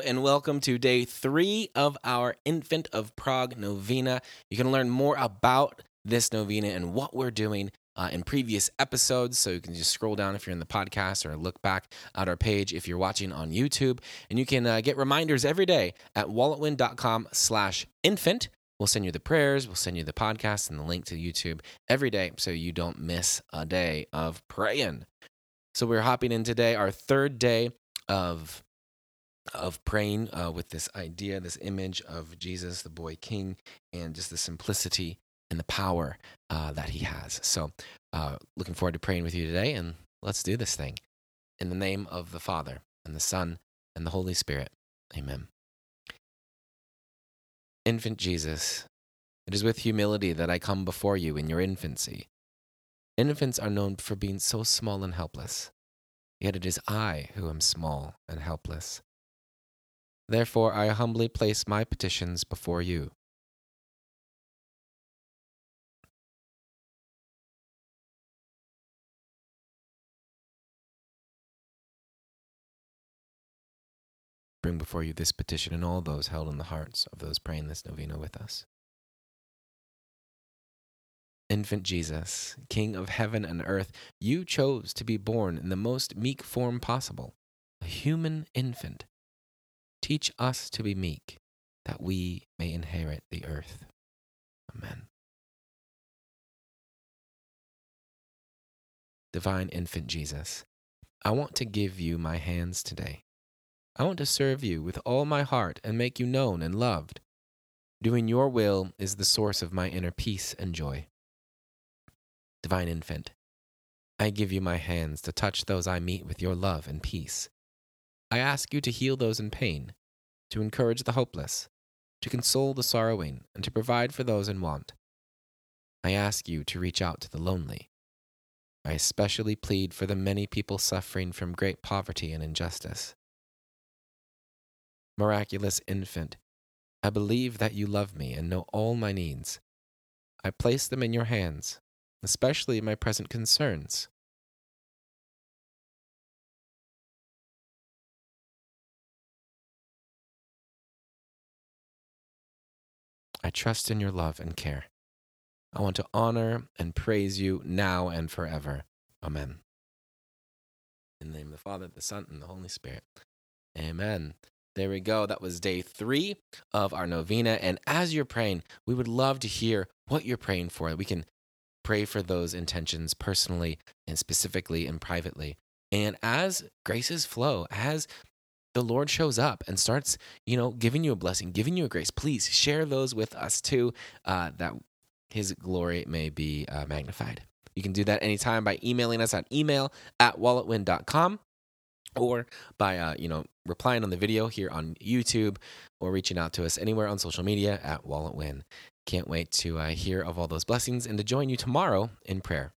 and welcome to day 3 of our Infant of Prague Novena. You can learn more about this novena and what we're doing in previous episodes. So you can just scroll down if you're in the podcast or look back at our page if you're watching on YouTube. And you can get reminders every day at walletwin.com/infant. We'll send you the prayers, we'll send you the podcast and the link to YouTube every day so you don't miss a day of praying. So we're hopping in today, our third day of praying with this idea, this image of Jesus, the boy king, and just the simplicity and the power that he has. So looking forward to praying with you today, and let's do this thing. In the name of the Father, and the Son, and the Holy Spirit. Amen. Infant Jesus, it is with humility that I come before you in your infancy. Infants are known for being so small and helpless, yet it is I who am small and helpless. Therefore, I humbly place my petitions before you. Bring before you this petition and all those held in the hearts of those praying this novena with us. Infant Jesus, King of heaven and earth, you chose to be born in the most meek form possible, a human infant. Teach us to be meek, that we may inherit the earth. Amen. Divine Infant Jesus, I want to give you my hands today. I want to serve you with all my heart and make you known and loved. Doing your will is the source of my inner peace and joy. Divine Infant, I give you my hands to touch those I meet with your love and peace. I ask you to heal those in pain, to encourage the hopeless, to console the sorrowing, and to provide for those in want. I ask you to reach out to the lonely. I especially plead for the many people suffering from great poverty and injustice. Miraculous Infant, I believe that you love me and know all my needs. I place them in your hands, especially my present concerns. I trust in your love and care. I want to honor and praise you now and forever. Amen. In the name of the Father, the Son, and the Holy Spirit. Amen. There we go. That was day 3 of our novena. And as you're praying, we would love to hear what you're praying for. We can pray for those intentions personally and specifically and privately. And as graces flow, as the Lord shows up and starts, giving you a blessing, giving you a grace, please share those with us too, that his glory may be magnified. You can do that anytime by emailing us at email@walletwin.com or by, replying on the video here on YouTube or reaching out to us anywhere on social media at WalletWin. Can't wait to hear of all those blessings and to join you tomorrow in prayer.